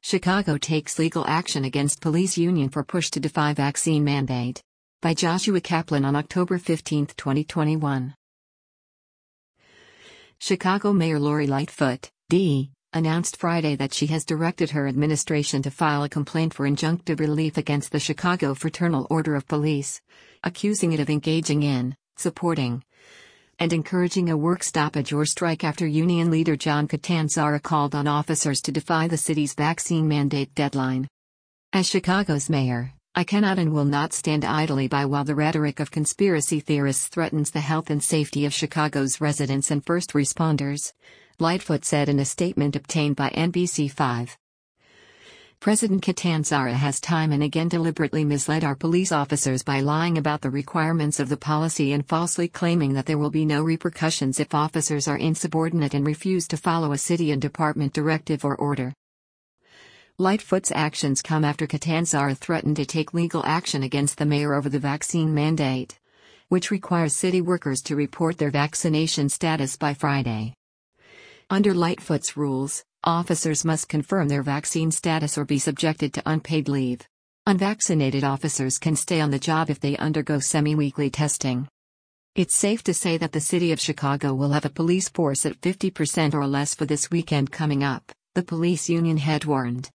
Chicago takes legal action against police union for push to defy vaccine mandate. By Joshua Kaplan on October 15, 2021. Chicago Mayor Lori Lightfoot, D., announced Friday that she has directed her administration to file a complaint for injunctive relief against the Chicago Fraternal Order of Police, accusing it of engaging in, supporting, and encouraging a work stoppage or strike after union leader John Catanzara called on officers to defy the city's vaccine mandate deadline. As Chicago's mayor, I cannot and will not stand idly by while the rhetoric of conspiracy theorists threatens the health and safety of Chicago's residents and first responders, Lightfoot said in a statement obtained by NBC5. President Catanzara has time and again deliberately misled our police officers by lying about the requirements of the policy and falsely claiming that there will be no repercussions if officers are insubordinate and refuse to follow a city and department directive or order. Lightfoot's actions come after Catanzara threatened to take legal action against the mayor over the vaccine mandate, which requires city workers to report their vaccination status by Friday. Under Lightfoot's rules, officers must confirm their vaccine status or be subjected to unpaid leave. Unvaccinated officers can stay on the job if they undergo semi-weekly testing. It's safe to say that the city of Chicago will have a police force at 50% or less for this weekend coming up, the police union head warned.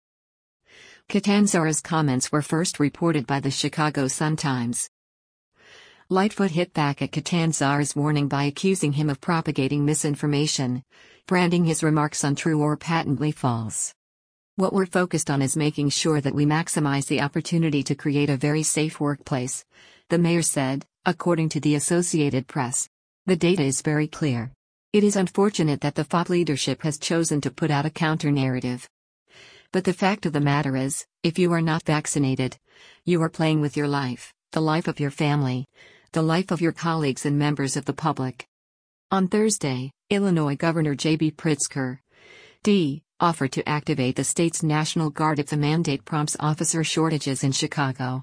Catanzara's comments were first reported by the Chicago Sun-Times. Lightfoot hit back at Catanzara's warning by accusing him of propagating misinformation, branding his remarks untrue or patently false. What we're focused on is making sure that we maximize the opportunity to create a very safe workplace, the mayor said, according to the Associated Press. The data is very clear. It is unfortunate that the FOP leadership has chosen to put out a counter-narrative. But the fact of the matter is, if you are not vaccinated, you are playing with your life, the life of your family, the life of your colleagues and members of the public. On Thursday, Illinois Governor J.B. Pritzker, D., offered to activate the state's National Guard if the mandate prompts officer shortages in Chicago.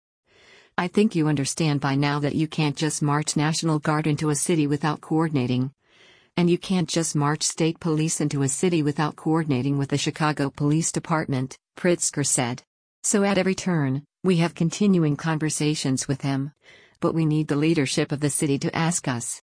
I think you understand by now that you can't just march National Guard into a city without coordinating. And you can't just march state police into a city without coordinating with the Chicago Police Department, Pritzker said. So at every turn, we have continuing conversations with him. But we need the leadership of the city to ask us,